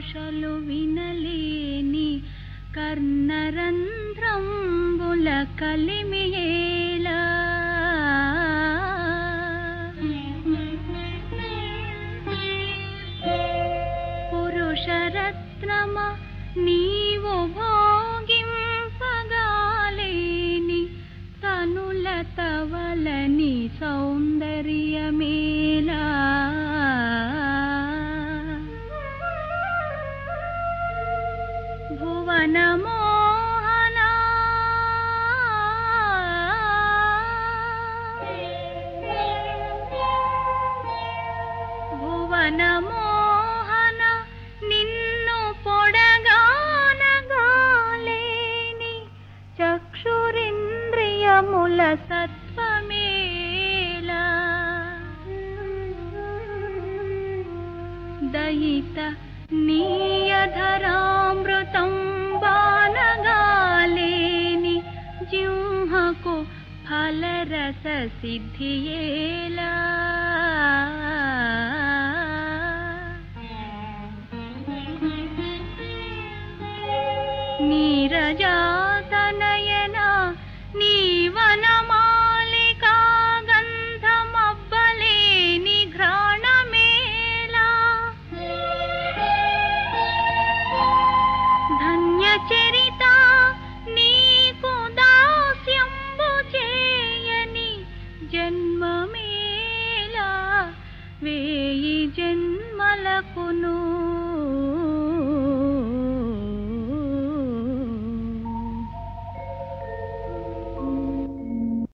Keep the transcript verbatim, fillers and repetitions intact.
ఘోషలు వినలేని కర్ణరంధ్రంబుల కలిమియేలా పురుషరత్నమ నీవు భోగింపగాలేని తనుల తవలని సౌందర్యమేలా భువన మోహన భువన మోహన నిన్ను పొడగానగాలేని చక్షురింద్రియముల సత్వమేలా దయిత నీయధరామృతం బానగాలేని జింహకు ఫలరస సిద్ధియేలా నీరజాతనయన నీవనమాలికా గంధమబ్బలేని ఘ్రాణమేలా ధన్యచరిత నీకు దాస్యంబు చేయని జన్మమేలా వేయి జన్మలకును